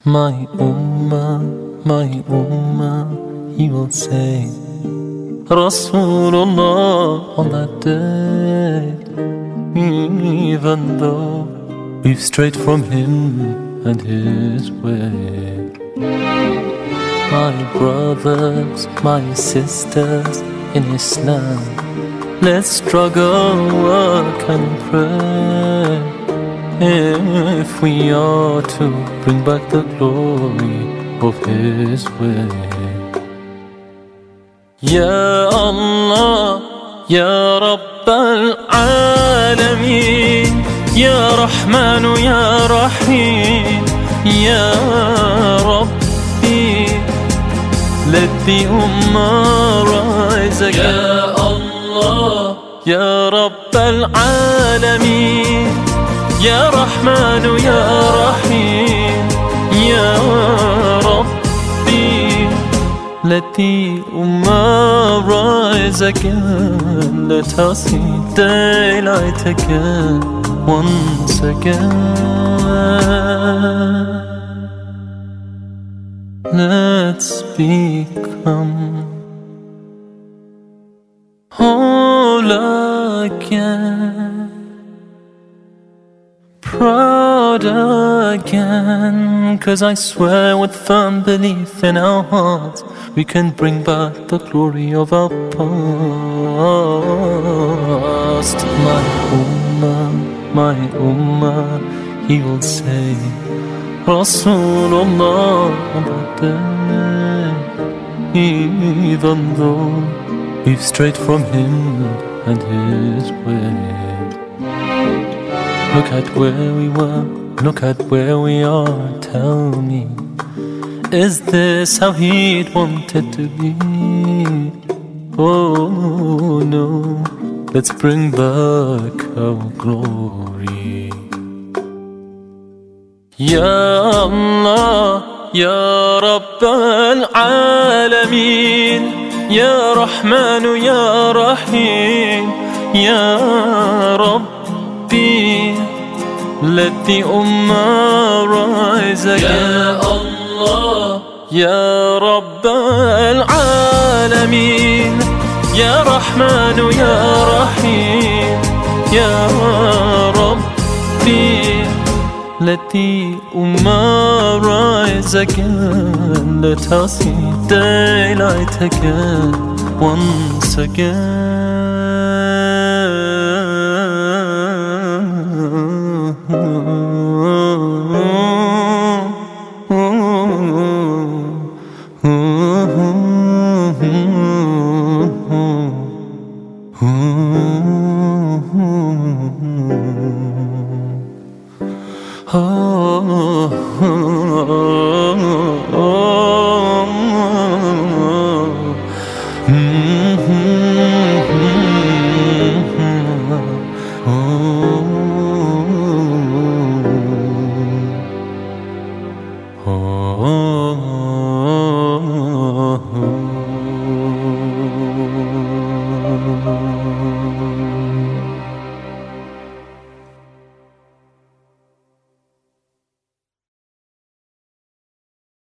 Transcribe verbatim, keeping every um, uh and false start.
My Ummah, my Ummah, he will say, Rasulullah on that day, even though we've strayed from him and his way. My brothers, my sisters in Islam, let's struggle, work and pray, if we are to bring back the glory of his way. Ya Allah, Ya Rabb al-Alameen, Ya Rahmanu, Ya Rahim, Ya Rabbi, let the Ummah rise again. Ya Allah, Ya Rabb al-Alameen, Ya Rahmanu, Ya Rahim, Ya Rabbi, let the Ummah rise again. Let us see daylight again, once again. Let's become whole again, proud again, 'cause I swear with firm belief in our hearts we can bring back the glory of our past. My Ummah, my Ummah, he will say, Rasulullah on that day, even though we've strayed from him and his way. Look at where we were, look at where we are, tell me, is this how he'd wanted to be? Oh no, let's bring back our glory. Ya Allah, Ya Rabb al-Alameen, Ya Rahmanu, Ya Rahim, Ya Rabbi, let the Ummah rise again. Ya Allah, Ya Rabb al-Alameen, Ya Rahmanu, Ya Rahim, Ya Rabbi, let the Ummah rise again. Let us see daylight again, once again. Oh,